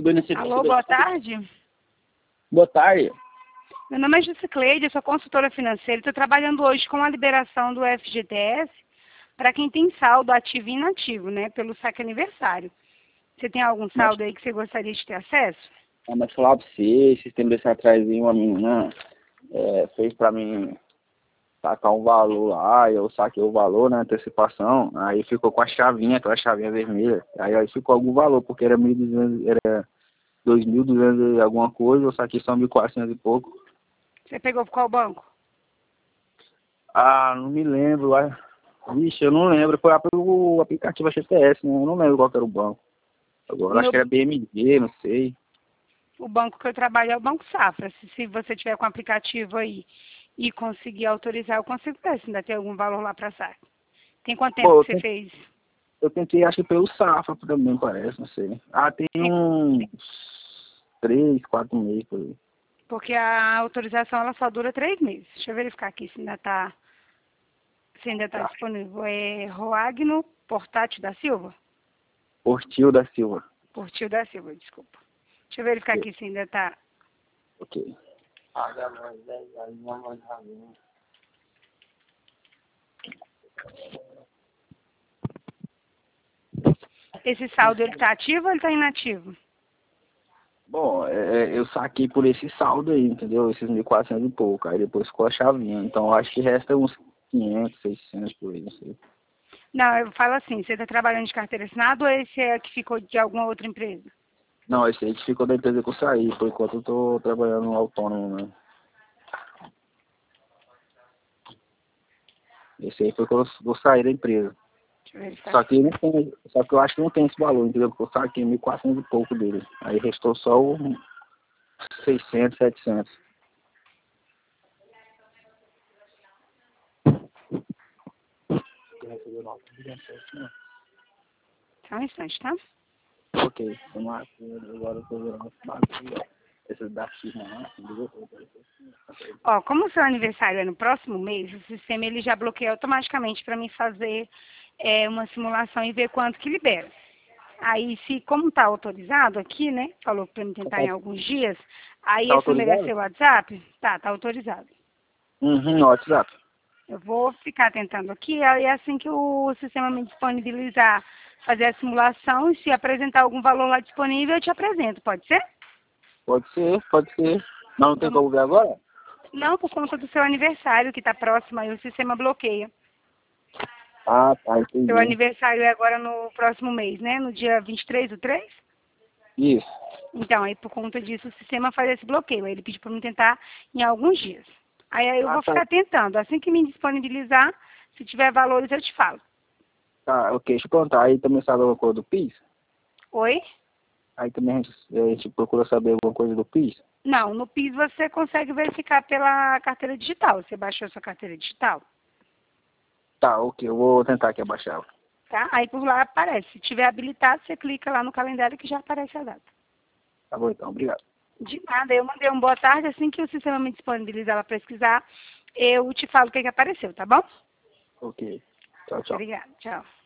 subiu nesse... Alô, boa tarde. Boa tarde. Meu nome é Jusicleide, eu sou consultora financeira. Estou trabalhando hoje com a liberação do FGTS para quem tem saldo ativo e inativo, né? Pelo saque aniversário. Você tem algum saldo aí que você gostaria de ter acesso? Mas falar pra você, esse tempo desse atrás, uma menina fez pra mim sacar um valor lá, eu saquei o valor na antecipação, aí ficou com a chavinha, aquela chavinha vermelha, aí ficou algum valor, porque era 1.200, era 2.200 e alguma coisa, eu saquei só 1.400 e pouco. Você pegou por qual banco? Ah, não me lembro, vixe, eu não lembro, foi lá pelo aplicativo FGTS, né? Eu não lembro qual que era o banco. Agora acho que era BMG, não sei. O banco que eu trabalho é o Banco Safra. Se você tiver com o aplicativo aí e conseguir autorizar, eu consigo ver se ainda tem algum valor lá para saque. Tem quanto tempo que você fez? Eu tentei, acho que pelo Safra também, parece, não sei. Ah, tem uns 3, 4 meses por aí. Porque a autorização ela só dura 3 meses. Deixa eu verificar aqui se ainda está disponível. É Roagno Portátil da Silva? Portil da Silva. Portil da Silva, desculpa. Deixa eu verificar aqui se ainda está. Ok. Esse saldo ele está ativo ou ele está inativo? Bom, eu saquei por esse saldo aí, entendeu? Esses 1.400 e pouco. Aí depois ficou a chavinha. Então eu acho que resta uns 500, 600 por aí, não sei. Não, eu falo assim, você está trabalhando de carteira assinada ou esse é que ficou de alguma outra empresa? Não, esse aí que ficou da empresa que eu saí. Por enquanto eu tô trabalhando autônomo, né? Esse aí foi quando eu saí da empresa. Só que eu acho que não tem esse valor, entendeu? Porque eu saquei 1.400 e pouco dele. Aí restou só o 600, 700. Só um instante, tá? Ok, vamos lá. Agora eu tô vendo esse bagulho. Esse da China, Ó, como o seu aniversário é no próximo mês, o sistema ele já bloqueia automaticamente para mim fazer uma simulação e ver quanto que libera. Aí, como está autorizado aqui, né? Falou para mim tentar em alguns dias. Aí, tá esse número é autorizado? seu WhatsApp? Tá autorizado. No WhatsApp. Eu vou ficar tentando aqui, aí assim que o sistema me disponibilizar, fazer a simulação e se apresentar algum valor lá disponível, eu te apresento, pode ser? Pode ser, pode ser. Mas não tem como ver agora? Não, por conta do seu aniversário, que está próximo, aí o sistema bloqueia. Ah, tá, entendi. Seu aniversário é agora no próximo mês, né? No dia 23/3? Isso. Então, aí por conta disso o sistema faz esse bloqueio. Aí ele pediu para me tentar em alguns dias. Aí eu vou ficar tentando. Assim que me disponibilizar, se tiver valores, eu te falo. Tá, ok. Deixa eu perguntar. Aí também sabe alguma coisa do PIS? Oi? Aí também a gente procura saber alguma coisa do PIS? Não, no PIS você consegue verificar pela carteira digital. Você baixou sua carteira digital? Tá, ok. Eu vou tentar aqui abaixar. Tá? Aí por lá aparece. Se tiver habilitado, você clica lá no calendário que já aparece a data. Tá bom, então. Obrigado. De nada, eu mandei um boa tarde. Assim que o sistema me disponibilizar para pesquisar, eu te falo o que apareceu, tá bom? Ok. Tchau, tchau. Obrigada, tchau.